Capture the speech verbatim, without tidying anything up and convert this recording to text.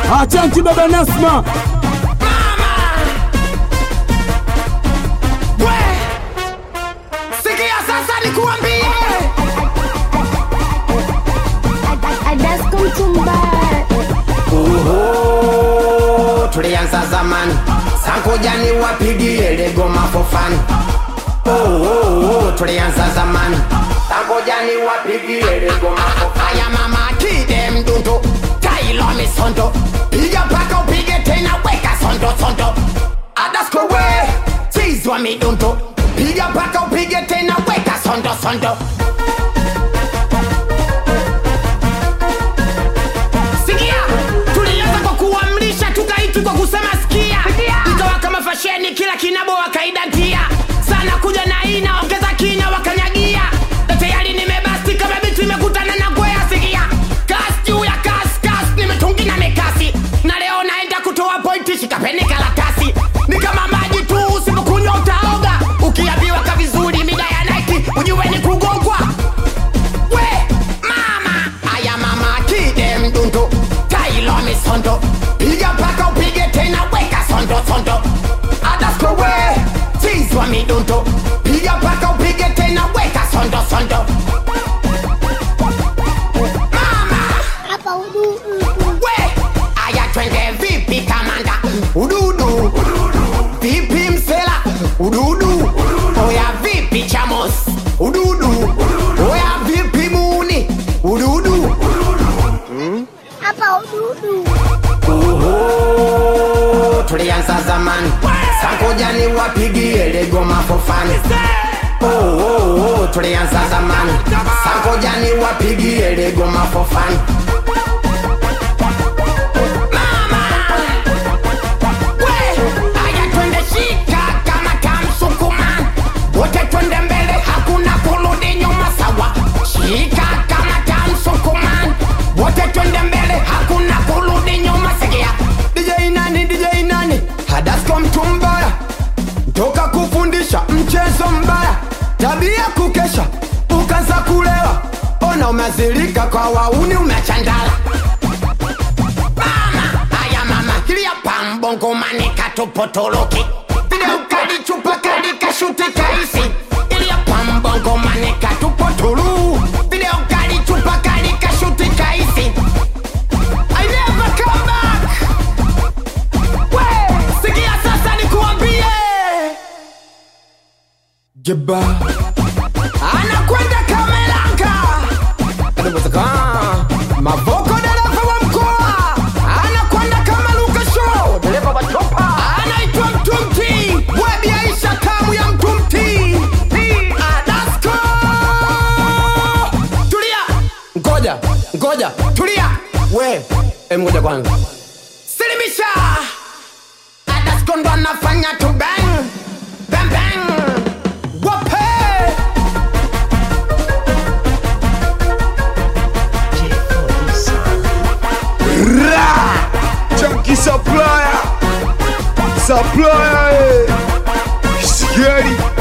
Achanki baba Nasma. Tulianza zamani, sankuja ni wapigie lego mafofani. Oh, oh, oh, tulianza zamani, sankuja ni wapigie lego mafofani. Aya mama kide mdunto, tailo misondo, piga paka upige tena weka sondo sondo. Adasko we, tizwa midunto, piga paka upige tena weka sondo sondo. Kwa kusema sikia, ikawa kama fasheni kila kinabo wakaidantia. Sana kuja na ina ongeza kina wakanyagia. Na tayari nimebasti kama bitu imekutana na kwea sikia. Kasi juu ya kasi, kasi nimetungi na mekasi. Na leo naenda kutoa pointi shikapeni kalatasi. Ni kama maji tu usipokunywa utaoga. Ukiambiwa ka vizuri mida ya Nike ujue ni kugongwa. We mama, aya mama kide mdunto, tailo misondo, piga paka upige tena weka sondo sondo. Adasko we, tizwa midunto, piga paka upige tena weka sondo sondo. Mama hapa ududu. We, aya twende vipi kamanda? Ududu, vipi msela? Ududu, oya vipi chamos? Ududu, oya vipi muni? Ududu, hapa ududu. Oho, tulianza zamani, sankuja ni wapigie lego mafofani. Oh, oh, oh, tulianza zamani, sankuja ni wapigie lego mafofani. Mama, we, aya twende shika kama kamsukuma. Wote twende mbele hakuna kurudi nyuma sawa. Shika kama kamsukuma. Wote twende mbele hakuna kurudi nyuma sikia. D J nani, D J nani, Adasko mtu mbaya, toka kufundisha mchezo mbaya. Tabia kukesha, ukaanza kulewa, ona umezilika kwa wauni umechandala. Mama, aya mama, kilia pambongo manika tupotoloki. Video kali chupa kali kashuti kaisi. Kilia pambongo manika tupotolu. Video kali chupa kali kashuti kaisi. I never come back. We, sikia sasa nikuambie. Jeba anakwenda Kamelanga. Anapotaka Mavoko dereva wa mkoa. Anakwenda kama Luka Show, dereva wa chopa. Anaitwa Mtumti, webi Aisha kamu ya Mtumti. Adasko. Tulia, ngoja, ngoja, tulia. We, em ngoja kwanza. Silimisha. Adasko ndo anafanya tu bang, bang bang. Wape. Ra! Chunky supplier. Supplier. Scary.